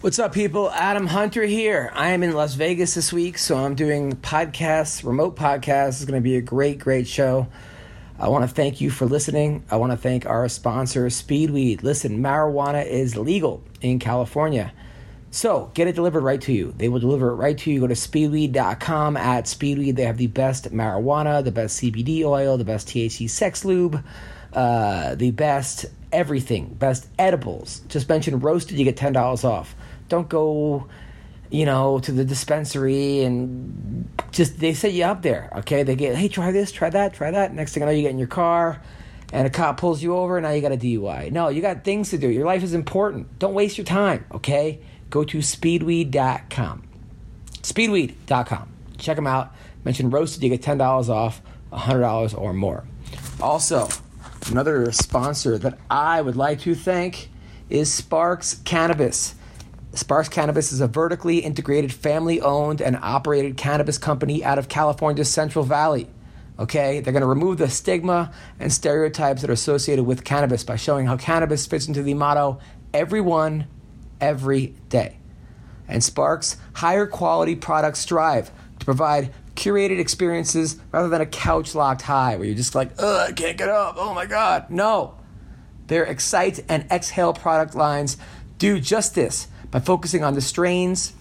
What's up, people? Adam Hunter here. I am in Las Vegas this week, so I'm doing podcasts, remote podcasts. It's going to be a great show. I want to thank you for listening. I want to thank our sponsor, Speedweed. Listen, marijuana is legal in California, so get it delivered right to you. They will deliver it right to you. Go to speedweed.com. At Speedweed, they have the best marijuana, the best CBD oil, the best THC sex lube, the best everything, best edibles. Just mention Roasted, you get $10 off. Don't go, to the dispensary and just, they set you up there, okay? They get, hey, try this, try that. Next thing I know, you get in your car and a cop pulls you over and now you got a DUI. No, you got things to do. Your life is important. Don't waste your time, okay? Go to speedweed.com. Speedweed.com. Check them out. Mention Roasted, you get $10 off, $100 or more. Also, another sponsor that I would like to thank is Sparks Cannabis. Sparks Cannabis is a vertically integrated, family-owned and operated cannabis company out of California's Central Valley. Okay? They're going to remove the stigma and stereotypes that are associated with cannabis by showing how cannabis fits into the motto, everyone, every day. And Sparks' higher quality products strive to provide curated experiences rather than a couch-locked high where you're just like, I can't get up, oh my God. No. Their Excite and Exhale product lines do just this by focusing on the strains,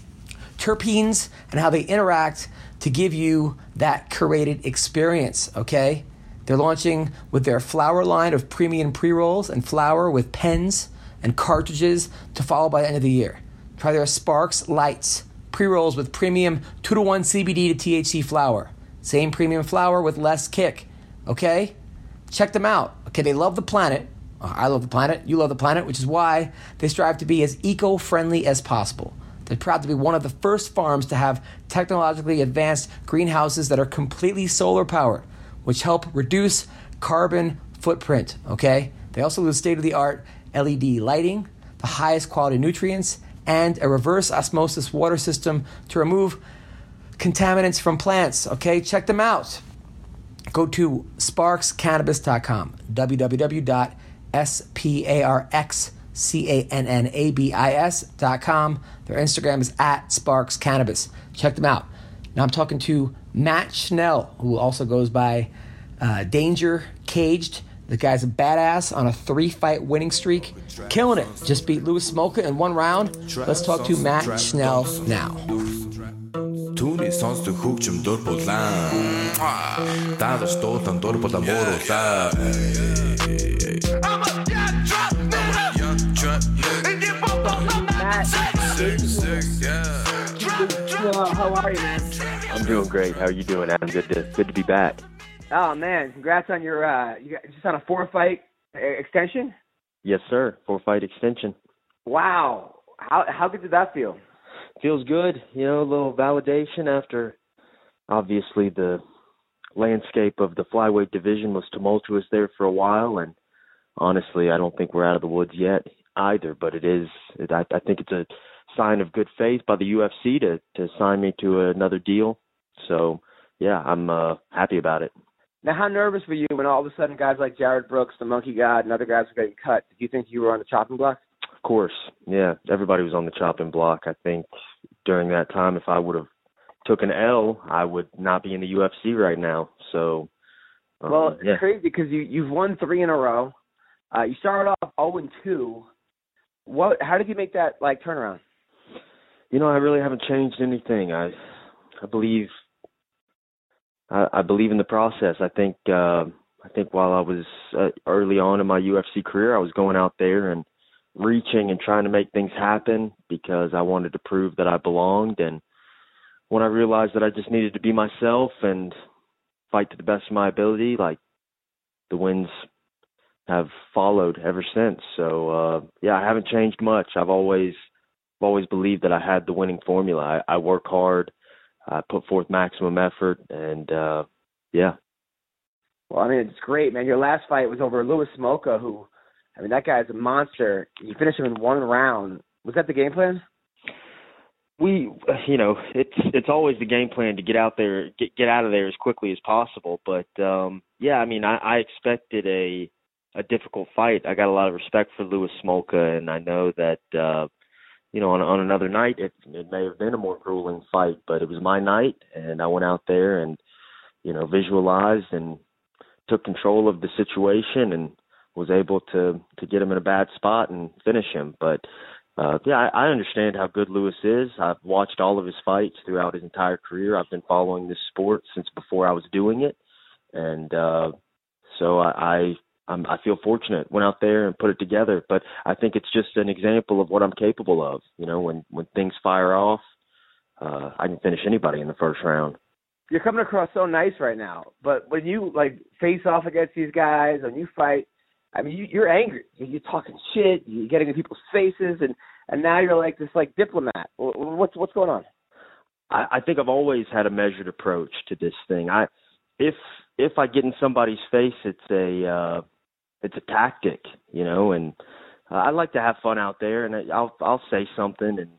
terpenes, and how they interact to give you that curated experience, okay? They're launching with their flower line of premium pre-rolls and flower with pens and cartridges to follow by the end of the year. Try their Sparks Lights, pre-rolls with premium 2-to-1 CBD to THC flower. Same premium flower with less kick, okay? Check them out. Okay, they love the planet. I love the planet. You love the planet, which is why they strive to be as eco-friendly as possible. They're proud to be one of the first farms to have technologically advanced greenhouses that are completely solar-powered, which help reduce carbon footprint, okay? They also use state-of-the-art LED lighting, the highest quality nutrients, and a reverse osmosis water system to remove contaminants from plants, okay? Check them out. Go to sparkscannabis.com, www.sparkscannabis.com. Their Instagram is @sparkscannabis. Check them out. Now I'm talking to Matt Schnell, who also goes by Danger Caged. The guy's a badass on a 3-fight winning streak. Killing it. Just beat Louis Smolka in one round. Let's talk to Matt Schnell now. Түүний сонсдог хөгжим дур булан даадаш дуулан дур булан мууруулаа How are you, man? I'm doing great. How are you doing, Adam? Good to be back. Oh man, congrats on your you got just on a 4-fight extension? Yes, sir. 4-fight extension. Wow. How good did that feel? Feels good. A little validation after obviously the landscape of the flyweight division was tumultuous there for a while, and honestly, I don't think we're out of the woods yet either, but it is. I think it's a sign of good faith by the UFC to sign me to another deal. So, yeah, I'm happy about it. Now, how nervous were you when all of a sudden guys like Jared Brooks, the Monkey God, and other guys were getting cut? Did you think you were on the chopping block? Of course, yeah. Everybody was on the chopping block. I think during that time, if I would have took an L, I would not be in the UFC right now. So, well, it's crazy because you've won 3 in a row. You started off 0-2. How did you make that turnaround? I really haven't changed anything. I believe in the process. I think while I was early on in my UFC career, I was going out there and reaching and trying to make things happen because I wanted to prove that I belonged. And when I realized that I just needed to be myself and fight to the best of my ability, the wins have followed ever since. So, I haven't changed much. I've always believed that I had the winning formula. I work hard. I put forth maximum effort, and yeah. Well, it's great, man. Your last fight was over Louis Smolka, who, that guy's a monster. You finished him in 1 round. Was that the game plan? It's always the game plan to get out there, get out of there as quickly as possible. But I expected a difficult fight. I got a lot of respect for Louis Smolka, and I know that on another night, it may have been a more grueling fight, but it was my night, and I went out there and, visualized and took control of the situation and was able to get him in a bad spot and finish him. But, I understand how good Lewis is. I've watched all of his fights throughout his entire career. I've been following this sport since before I was doing it. And so I feel fortunate, went out there and put it together. But I think it's just an example of what I'm capable of. When things fire off, I can finish anybody in the first round. You're coming across so nice right now, but when you face off against these guys, when you fight, I mean, you're angry. You're talking shit. You're getting in people's faces, and now you're this diplomat. What's going on? I think I've always had a measured approach to this thing. If I get in somebody's face, it's a tactic, and I like to have fun out there, and I'll say something, and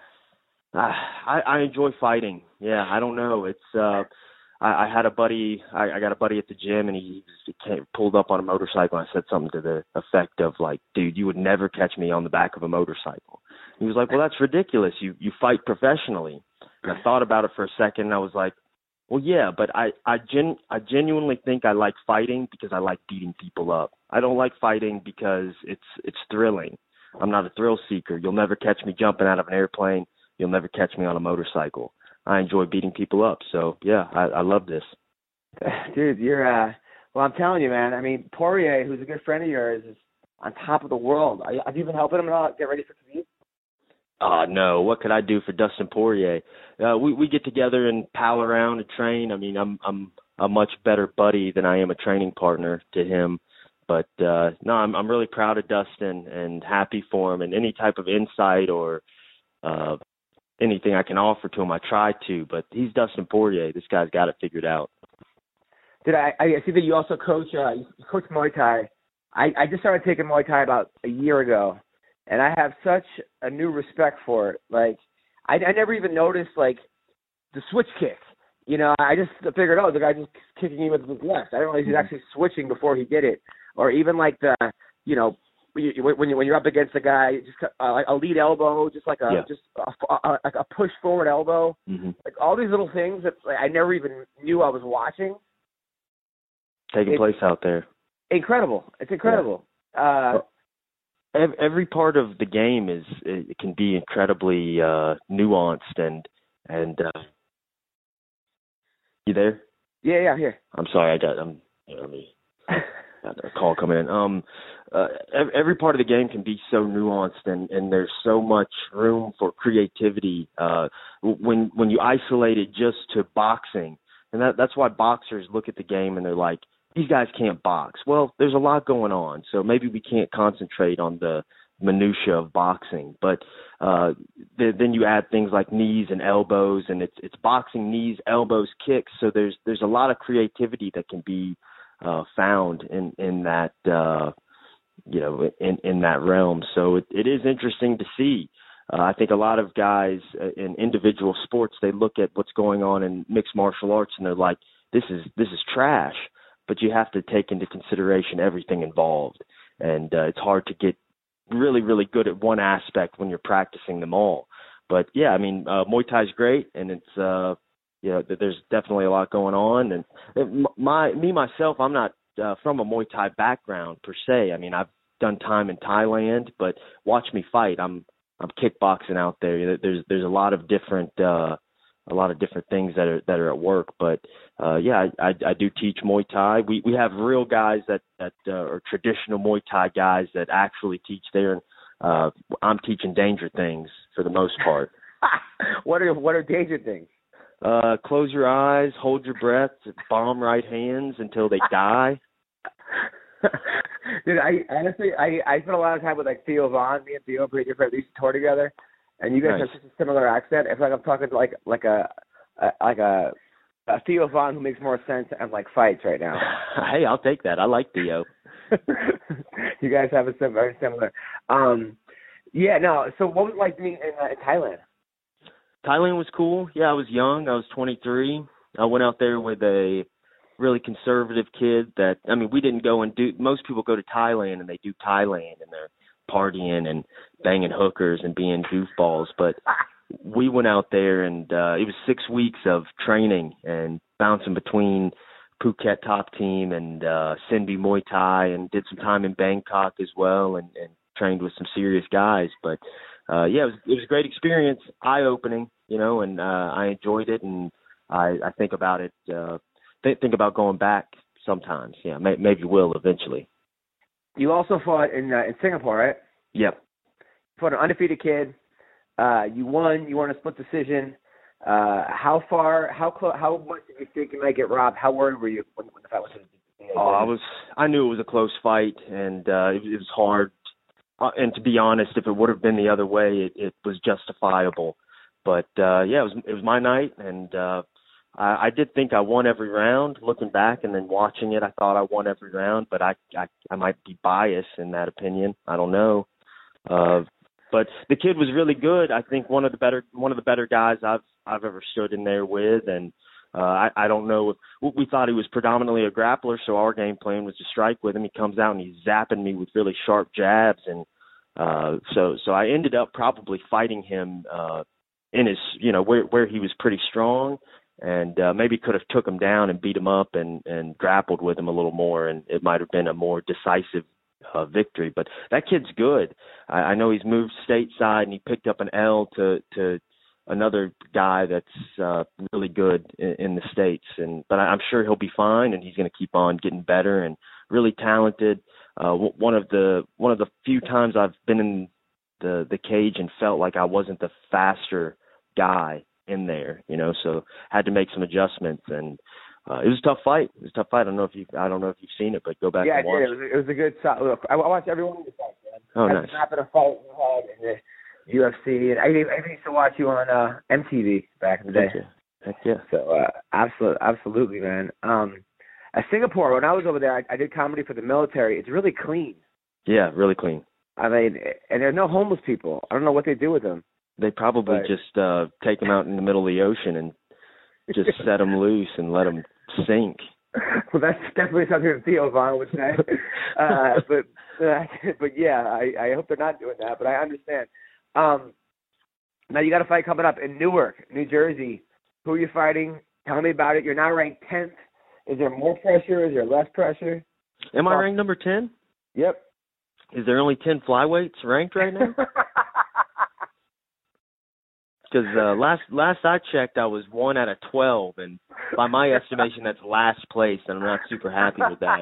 I enjoy fighting. Yeah, I don't know. It's I had a buddy. I got a buddy at the gym, and he pulled up on a motorcycle. And I said something to the effect of "Dude, you would never catch me on the back of a motorcycle." He was like, "Well, that's ridiculous. You fight professionally." And I thought about it for a second, and I was like, "Well, yeah, but I genuinely think I like fighting because I like beating people up. I don't like fighting because it's thrilling. I'm not a thrill seeker. You'll never catch me jumping out of an airplane. You'll never catch me on a motorcycle. I enjoy beating people up. So, yeah, I love this." Dude, you're well, I'm telling you, man. I mean, Poirier, who's a good friend of yours, is on top of the world. Have you been helping him at all get ready for Khabib? No. What could I do for Dustin Poirier? We get together and pal around and train. I mean, I'm a much better buddy than I am a training partner to him. But, no, I'm really proud of Dustin and happy for him. And any type of insight or anything I can offer to him, I try to. But he's Dustin Poirier. This guy's got it figured out. Did I see that you also coach Muay Thai. I just started taking Muay Thai about a year ago, and I have such a new respect for it. I never even noticed the switch kick. I just figured, the guy just kicking you with his left. I didn't realize he's actually switching before he did it, or even when you're up against a guy, just a lead elbow, just a push forward elbow, all these little things that I never even knew I was watching. Taking place out there. Incredible. It's incredible. Yeah. Every part of the game it can be incredibly nuanced and you there? Yeah, here. I'm sorry, I got a call coming in. Every part of the game can be so nuanced and there's so much room for creativity when you isolate it just to boxing. And that's why boxers look at the game and they're like, these guys can't box. Well, there's a lot going on, so maybe we can't concentrate on the minutia of boxing. But then you add things like knees and elbows, and it's boxing, knees, elbows, kicks. So there's a lot of creativity that can be found in that in that realm. So it is interesting to see. I think a lot of guys in individual sports, they look at what's going on in mixed martial arts and they're like, this is trash. But you have to take into consideration everything involved. And it's hard to get really, really good at one aspect when you're practicing them all. But, yeah, I mean, Muay Thai is great, and it's, there's definitely a lot going on. And myself, I'm not from a Muay Thai background per se. I mean, I've done time in Thailand, but watch me fight. I'm kickboxing out there. There's a lot of different things that are at work. But I do teach Muay Thai. We have real guys that are traditional Muay Thai guys that actually teach there. And I'm teaching danger things for the most part. What are danger things? Close your eyes, hold your breath, bomb right hands until they die. Dude, I honestly spent a lot of time with Theo Vaughn. Me and Theo put your friend, we used to tour together, and you guys have such a similar accent. I feel like I'm talking like a Theo Vaughn who makes more sense and fights right now. Hey, I'll take that. I like Theo. You guys have very similar. So what was it like being in Thailand? Thailand was cool. Yeah, I was young. I was 23. I went out there with a really conservative kid we didn't go and do, most people go to Thailand and they do Thailand and partying and banging hookers and being goofballs. But we went out there, and it was 6 weeks of training and bouncing between Phuket top team and Sinbi Muay Thai, and did some time in Bangkok as well, and trained with some serious guys. But yeah, it was a great experience, eye-opening, and I enjoyed it, and I think about it, think about going back sometimes. Yeah, maybe will eventually. You also fought in Singapore, right? Yep. You fought an undefeated kid. You won. You won a split decision. How much did you think you might get robbed? How worried were you when the fight was? I knew it was a close fight, and it was hard. And to be honest, if it would have been the other way, it was justifiable. But yeah, it was my night, and I did think I won every round. Looking back and then watching it, I thought I won every round, but I might be biased in that opinion. I don't know. But the kid was really good. I think one of the better guys I've ever stood in there with, and I don't know if we thought he was predominantly a grappler, so our game plan was to strike with him. He comes out and he's zapping me with really sharp jabs, and so I ended up probably fighting him in his where he was pretty strong, and maybe could have took him down and beat him up and grappled with him a little more, and it might have been a more decisive victory. But that kid's good. I know he's moved stateside, and he picked up an L to another guy that's really good in the States. But I'm sure he'll be fine, and he's going to keep on getting better and really talented. One of the few times I've been in the cage and felt like I wasn't the faster guy in there, so had to make some adjustments, and it was a tough fight. I don't know if you've seen it, but go back and watch. Yeah, I did. It was a good shot. Look, I watched every one of the fights, man. Oh, nice. Not been a fight you had in the UFC, and I used to watch you on MTV back in the day. Heck yeah. So absolutely, man. At Singapore, when I was over there, I did comedy for the military. It's really clean. Yeah, really clean. I mean, and there are no homeless people. I don't know what they do with them. They probably just take them out in the middle of the ocean and just set them loose and let them sink. Well, that's definitely something that Theo Vaughn would say. But yeah, I hope they're not doing that. But I understand. Now you got a fight coming up in Newark, New Jersey. Who are you fighting? Tell me about it. You're now ranked 10th. Is there more pressure? Is there less pressure? Am I ranked number 10? Yep. Is there only 10 flyweights ranked right now? Because last I checked, I was 1 out of 12, and by my estimation, that's last place, and I'm not super happy with that.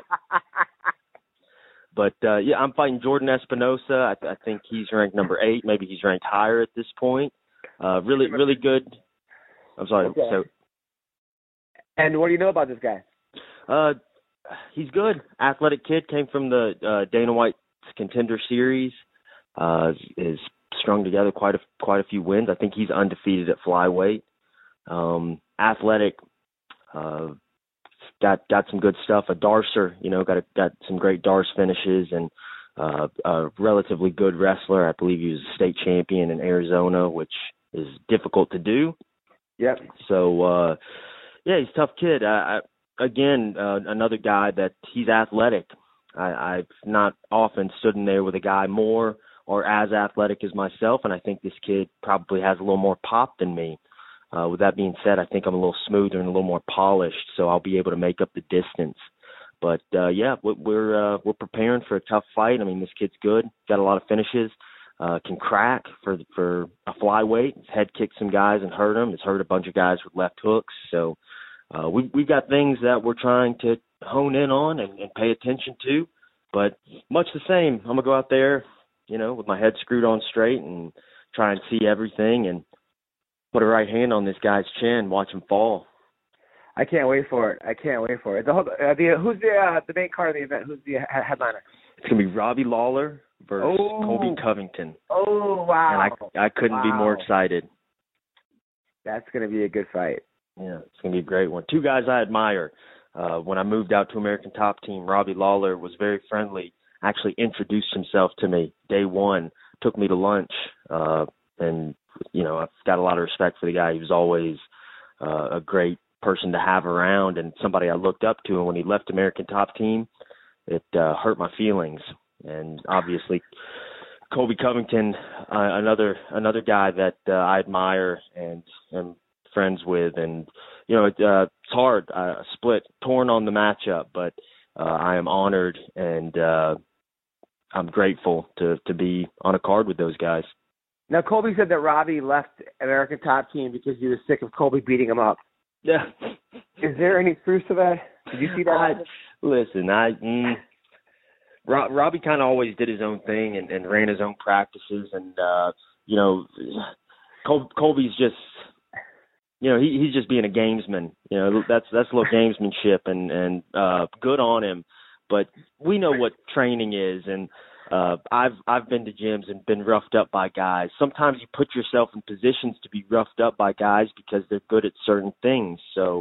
But yeah, I'm fighting Jordan Espinosa. I think he's ranked number 8. Maybe he's ranked higher at this point. Really good. I'm sorry. Okay. So. And what do you know about this guy? He's good. Athletic kid, came from the Dana White's Contender Series. Is strung together quite a few wins. I think he's undefeated at flyweight. Athletic, got some good stuff. A darcer, got some great darce finishes, and a relatively good wrestler. I believe he was a state champion in Arizona, which is difficult to do. Yep. So yeah, he's a tough kid. Again, another guy that he's athletic. I've not often stood in there with a guy more or as athletic as myself, and I think this kid probably has a little more pop than me. With that being said, I think I'm a little smoother and a little more polished, so I'll be able to make up the distance. But yeah, we're preparing for a tough fight. I mean, this kid's good, got a lot of finishes, can crack for a flyweight. He's head kicked some guys and hurt them. He's hurt a bunch of guys with left hooks. So we've got things that we're trying to hone in on and pay attention to. But much the same, I'm gonna go out there, with my head screwed on straight and try and see everything and put a right hand on this guy's chin, watch him fall. I can't wait for it. Who's the main card of the event? Who's the headliner? It's going to be Robbie Lawler versus Colby Covington. Oh, wow. And I couldn't be more excited. That's going to be a good fight. Yeah, it's going to be a great one. Two guys I admire. When I moved out to American Top Team, Robbie Lawler was very friendly, actually introduced himself to me day one, took me to lunch, and, I've got a lot of respect for the guy. He was always a great person to have around and somebody I looked up to. And when he left American Top Team, it hurt my feelings. And obviously Colby Covington, another guy that I admire and am friends with, and it's hard. Torn on the matchup, but I am honored and I'm grateful to be on a card with those guys. Now, Colby said that Robbie left American Top Team because he was sick of Colby beating him up. Yeah. Is there any truth to that? Did you see that? Listen, Robbie kind of always did his own thing and ran his own practices, and Colby's just, he's just being a gamesman. That's a little gamesmanship, and good on him. But we know what training is, and I've been to gyms and been roughed up by guys. Sometimes you put yourself in positions to be roughed up by guys because they're good at certain things. So,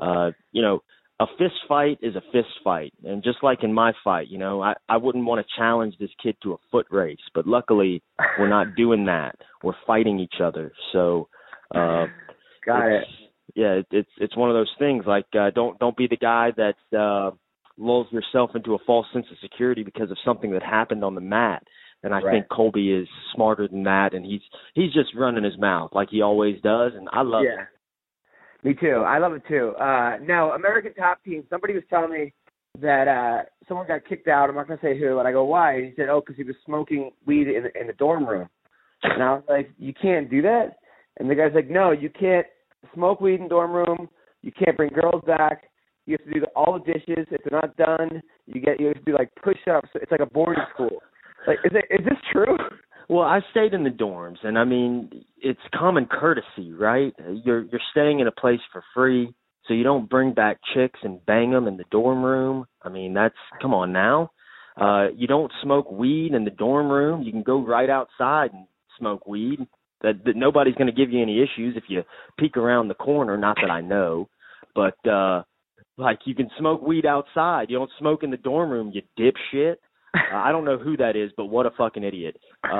a fist fight is a fist fight. And just like in my fight, I wouldn't want to challenge this kid to a foot race. But luckily, we're not doing that. We're fighting each other. So, got it. Yeah, it's one of those things. Like, don't be the guy that lulls yourself into a false sense of security because of something that happened on the mat. And I think Colby is smarter than that, and he's just running his mouth like he always does, and I love it. Me too. I love it too. Now, American Top Team, somebody was telling me that someone got kicked out. I'm not going to say who. And I go, why? And he said, because he was smoking weed in the dorm room. And I was like, you can't do that? And the guy's like, no, you can't smoke weed in dorm room. You can't bring girls back. You have to do all the dishes. If they're not done, you have to do like push-ups. It's like a boarding school. Like, is this true? Well, I stayed in the dorms, and I mean, it's common courtesy, right? You're staying in a place for free, so you don't bring back chicks and bang them in the dorm room. I mean, come on now. You don't smoke weed in the dorm room. You can go right outside and smoke weed. That nobody's going to give you any issues if you peek around the corner. Not that I know, but like you can smoke weed outside. You don't smoke in the dorm room, you dipshit. I don't know who that is, but what a fucking idiot.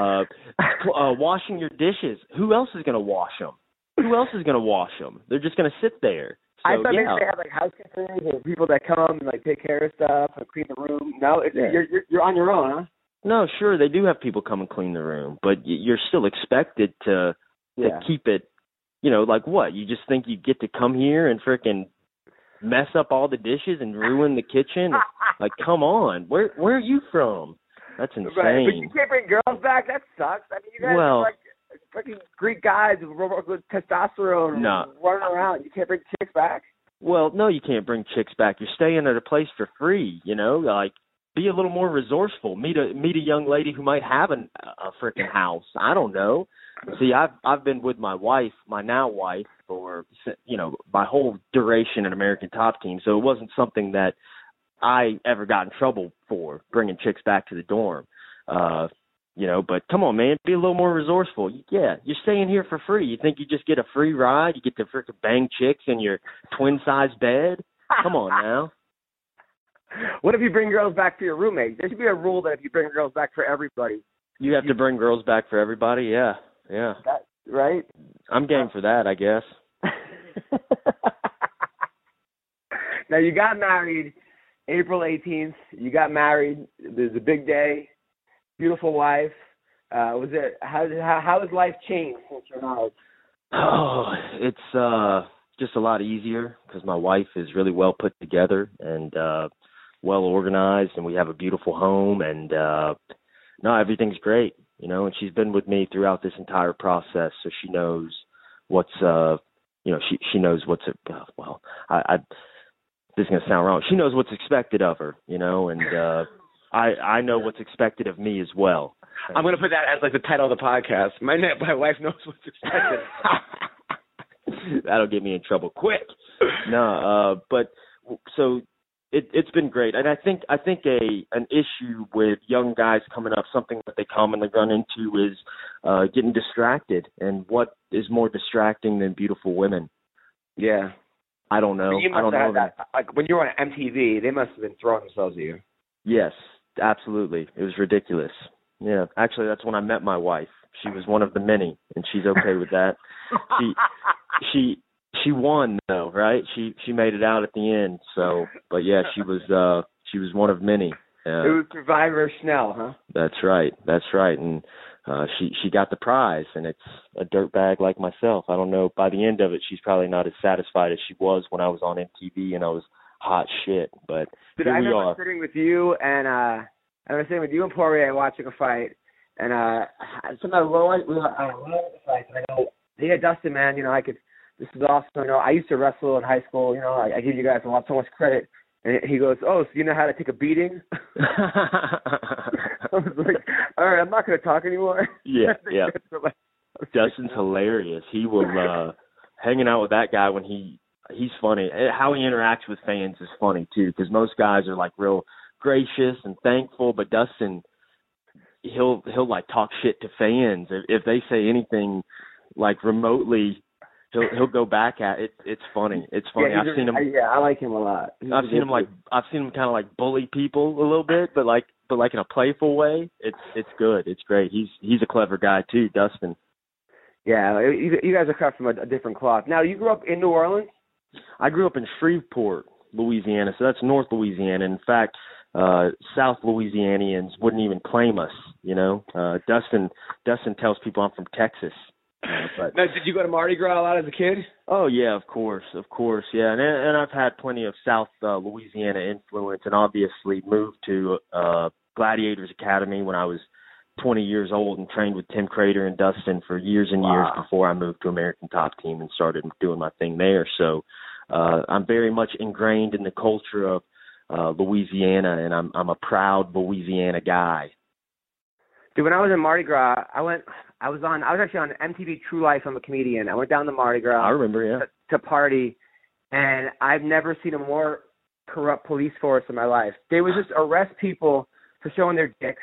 Washing your dishes. Who else is going to wash them? They're just going to sit there. So, I thought maybe they have like housekeepers or people that come and like take care of stuff and clean the room. No, you're on your own, huh? No, sure, they do have people come and clean the room, but you're still expected to keep it, like what? You just think you get to come here and frickin' mess up all the dishes and ruin the kitchen? Like, come on. Where are you from? That's insane. Right. But you can't bring girls back? That sucks. I mean, you guys are like fucking Greek guys with testosterone running around. You can't bring chicks back? Well, no, you can't bring chicks back. You're staying at a place for free, like, be a little more resourceful. Meet a young lady who might have a freaking house. I don't know. See, I've been with my wife, my now wife, for my whole duration in American Top Team. So it wasn't something that I ever got in trouble for, bringing chicks back to the dorm. But come on, man, be a little more resourceful. Yeah, you're staying here for free. You think you just get a free ride? You get to freaking bang chicks in your twin-size bed? Come on now. What if you bring girls back for your roommate? There should be a rule that if you bring girls back for everybody. You have to bring girls back for everybody? Yeah. Right? I'm game for that, I guess. Now, you got married April 18th. You got married. There's a big day. Beautiful wife. How has life changed since your knowledge? Oh, it's just a lot easier because my wife is really well put together and well organized, and we have a beautiful home, and everything's great, and she's been with me throughout this entire process, so she knows what's she knows what's this is going to sound wrong. She knows what's expected of her, and I know what's expected of me as well. I'm going to put that as like the title of the podcast. My wife knows what's expected. That'll get me in trouble quick. No, but so it's been great, and I think an issue with young guys coming up, something that they commonly run into is getting distracted. And what is more distracting than beautiful women? Yeah, I don't know. I don't know that. Like when you were on MTV, they must have been throwing themselves at you. Yes, absolutely. It was ridiculous. Yeah, actually, that's when I met my wife. She was one of the many, and she's okay with that. She won though, right? She made it out at the end. So, but yeah, she was one of many, Yeah. It was Survivor Schnell, huh? That's right. And she got the prize, and it's a dirtbag like myself. I don't know. By the end of it, she's probably not as satisfied as she was when I was on MTV and I was hot shit. But Dude, here I we remember are. sitting with you and Poirier watching a fight, and sometimes we were at the fight. And I go, yeah, Dustin, man, this is awesome. I used to wrestle in high school. I give you guys so much credit. And he goes, oh, so you know how to take a beating? I was like, all right, I'm not going to talk anymore. Yeah. Dustin's hilarious. He will hanging out with that guy when he's funny. How he interacts with fans is funny too, because most guys are like real gracious and thankful, but Dustin, he'll like talk shit to fans if they say anything like remotely. He'll go back at it. It's funny. It's funny. Yeah, I've seen him. Yeah, I like him a lot. I've seen him kind of like bully people a little bit, but like in a playful way. It's good. It's great. He's a clever guy too, Dustin. Yeah, you guys are cut from a different cloth. Now, you grew up in New Orleans? I grew up in Shreveport, Louisiana, so that's North Louisiana. In fact, South Louisianians wouldn't even claim us. Dustin tells people I'm from Texas. But Now, did you go to Mardi Gras a lot as a kid? Oh yeah, of course, yeah, and I've had plenty of South Louisiana influence, and obviously moved to Gladiators Academy when I was 20 years old and trained with Tim Crater and Dustin for years and years before I moved to American Top Team and started doing my thing there. So I'm very much ingrained in the culture of Louisiana, and I'm a proud Louisiana guy. Dude, when I was in Mardi Gras, I was actually on MTV True Life. I'm a comedian. I went down to Mardi Gras. I remember, yeah. To party, and I've never seen a more corrupt police force in my life. They would just arrest people for showing their dicks.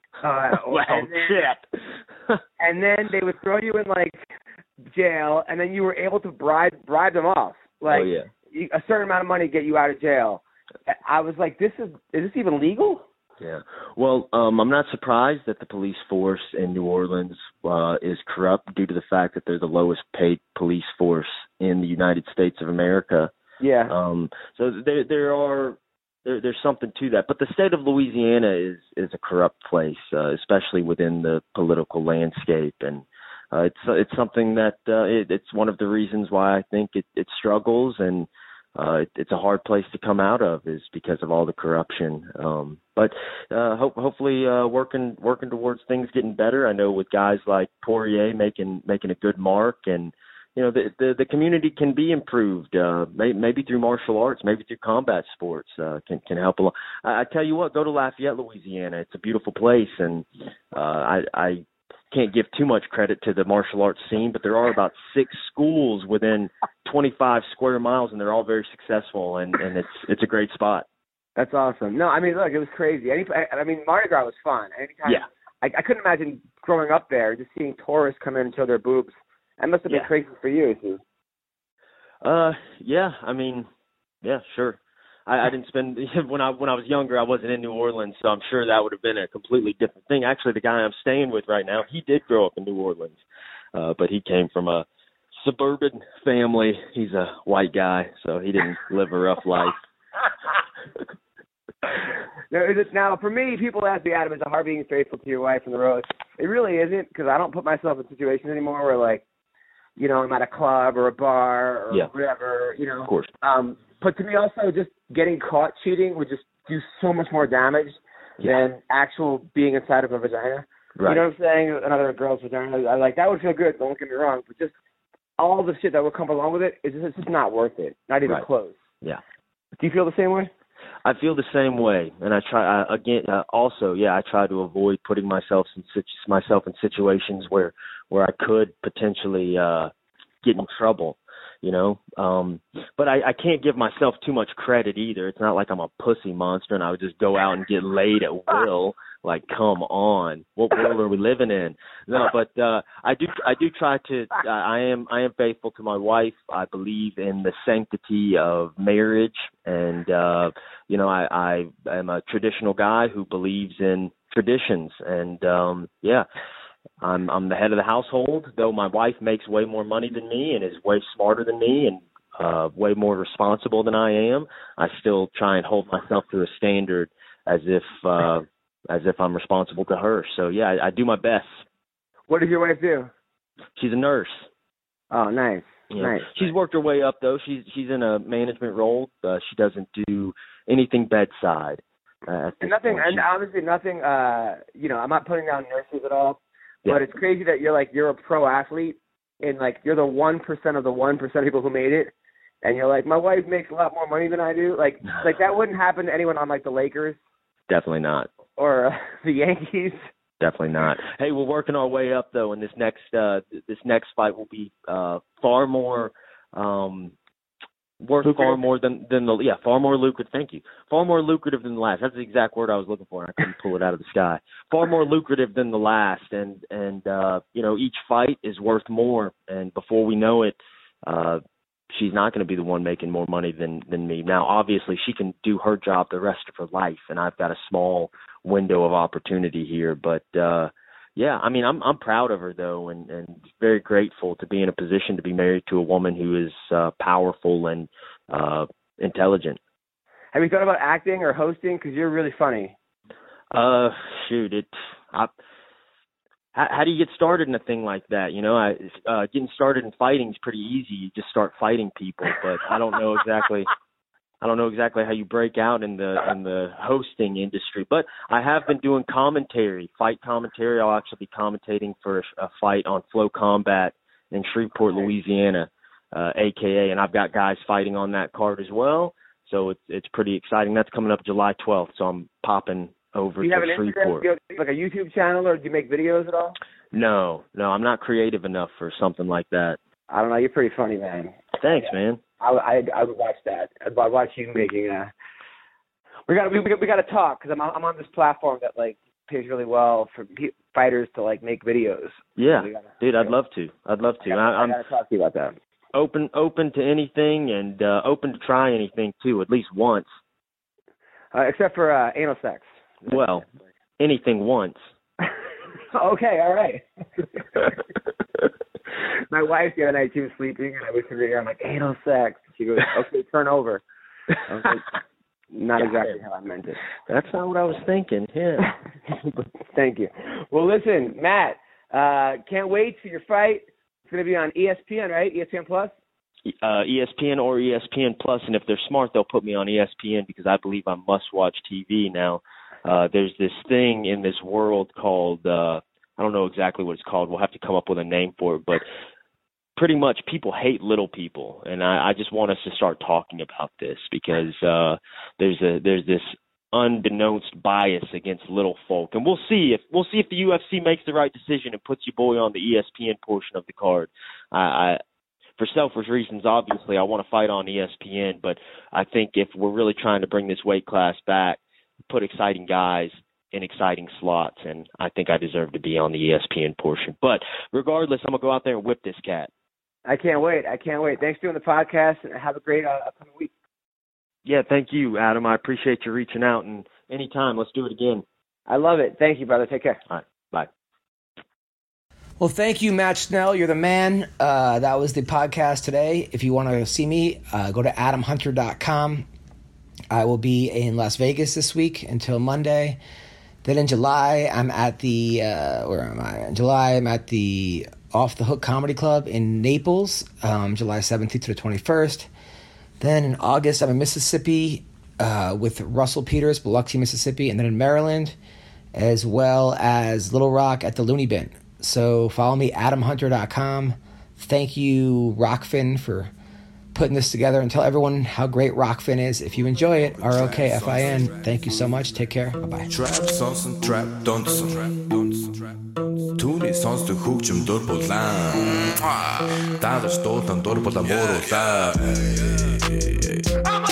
Shit. And then they would throw you in like jail, and then you were able to bribe them off. Like a certain amount of money to get you out of jail. I was like, is this even legal? Yeah. Well, I'm not surprised that the police force in New Orleans is corrupt due to the fact that they're the lowest paid police force in the United States of America. Yeah. So there's something to that. But the state of Louisiana is a corrupt place, especially within the political landscape, and it's something that it's one of the reasons why I think it struggles, and it's a hard place to come out of, is because of all the corruption. But hopefully working towards things getting better. I know with guys like Poirier making a good mark, and the community can be improved, maybe through martial arts, maybe through combat sports, can help a lot. I tell you what, go to Lafayette, Louisiana. It's a beautiful place, and I can't give too much credit to the martial arts scene, but there are about 6 schools within 25 square miles, and they're all very successful, and it's a great spot. That's awesome. No, I mean, look, it was crazy. Mardi Gras was fun. Anytime, yeah. I couldn't imagine growing up there, just seeing tourists come in and show their boobs. That must have been crazy for you, too. Yeah. I mean, yeah, sure. I didn't spend when I was younger. I wasn't in New Orleans, so I'm sure that would have been a completely different thing. Actually, the guy I'm staying with right now, he did grow up in New Orleans, but he came from a suburban family. He's a white guy, so he didn't live a rough life. Now, for me, people ask me, Adam, is it hard being faithful to your wife on the road? It really isn't, because I don't put myself in situations anymore where, like, I'm at a club or a bar or whatever, Of course. But to me, also, just getting caught cheating would just do so much more damage than actual being inside of a vagina. Right. You know what I'm saying? Another girl's vagina. That would feel good, don't get me wrong, but just all the shit that would come along with it, it's just not worth it. Not even close. Yeah. Do you feel the same way? I feel the same way, and I try I try to avoid putting myself in situations where I could potentially get in trouble, But I can't give myself too much credit either. It's not like I'm a pussy monster and I would just go out and get laid at will. Like, come on, what world are we living in? No, but I do try to. I am faithful to my wife. I believe in the sanctity of marriage, and I am a traditional guy who believes in traditions, and I'm the head of the household. Though my wife makes way more money than me and is way smarter than me and way more responsible than I am, I still try and hold myself to a standard as if I'm responsible to her. So yeah, I do my best. What does your wife do? She's a nurse. Oh, nice. Nice. She's worked her way up though. She's in a management role. She doesn't do anything bedside. Obviously nothing. I'm not putting down nurses at all, but it's crazy that you're a pro athlete and like you're the 1% of the 1% of people who made it, and you're like, my wife makes a lot more money than I do. Like that wouldn't happen to anyone on like the Lakers. Definitely not. Or the Yankees. Definitely not. Hey, we're working our way up though, and this next fight will be far more lucrative. Far more lucrative. Thank you. Far more lucrative than the last. That's the exact word I was looking for, and I couldn't pull it out of the sky. Far more lucrative than the last, and each fight is worth more. And before we know it, she's not going to be the one making more money than me. Now, obviously, she can do her job the rest of her life, and I've got a small window of opportunity here. But I'm proud of her though, and very grateful to be in a position to be married to a woman who is powerful and intelligent. Have you thought about acting or hosting? Because you're really funny. How do you get started in a thing like that? Getting started in fighting is pretty easy. You just start fighting people, but I don't know exactly how you break out in the hosting industry. But I have been doing fight commentary. I'll actually be commentating for a fight on Flow Combat in Shreveport, Louisiana, AKA, and I've got guys fighting on that card as well. So it's pretty exciting. That's coming up July 12th. So I'm popping over to Shreveport. Do you have like a YouTube channel, or do you make videos at all? No, I'm not creative enough for something like that. I don't know. You're pretty funny, man. Thanks, man. I would watch that. I'd watch you making. We got to talk, because I'm on this platform that like pays really well for fighters to like make videos. Yeah, dude, I'd love to. I got to talk to you about that. Open to anything, and open to try anything too, at least once. Except for anal sex. Well, anything once. Okay, all right. My wife the other night, she was sleeping, and I was sitting there, I'm like, anal sex. She goes, okay, turn over. I was like, not exactly how I meant it. That's not what I was thinking, yeah. Thank you. Well, listen, Matt, can't wait for your fight. It's going to be on ESPN, right? ESPN Plus? ESPN or ESPN Plus, and if they're smart, they'll put me on ESPN, because I believe I must-watch TV now. There's this thing in this world called, I don't know exactly what it's called. We'll have to come up with a name for it, but pretty much people hate little people, and I just want us to start talking about this, because there's this unbeknownst bias against little folk, and we'll see if the UFC makes the right decision and puts your boy on the ESPN portion of the card. For selfish reasons, obviously, I want to fight on ESPN, but I think if we're really trying to bring this weight class back, put exciting guys in exciting slots, and I think I deserve to be on the ESPN portion. But regardless, I'm going to go out there and whip this cat. I can't wait. Thanks for doing the podcast, and have a great upcoming week. Yeah, thank you, Adam. I appreciate you reaching out, and anytime, let's do it again. I love it. Thank you, brother. Take care. All right, bye. Well, thank you, Matt Schnell. You're the man. That was the podcast today. If you want to see me, go to adamhunter.com. I will be in Las Vegas this week until Monday. Then in July, I'm at the where am I? In July, I'm at the Off the Hook Comedy Club in Naples, July 17th to the 21st. Then in August, I'm in Mississippi with Russell Peters, Biloxi, Mississippi, and then in Maryland, as well as Little Rock at the Looney Bin. So follow me, adamhunter.com. Thank you, Rockfin, for putting this together, and tell everyone how great Rockfin is. If you enjoy it, ROKFIN. Thank you so much. Take care. Bye-bye. Trap sonsen, trap dunsen. Түүний сонсдог хөгжим дур булаан. Даадаж дуулан дур булаа мууруулаа.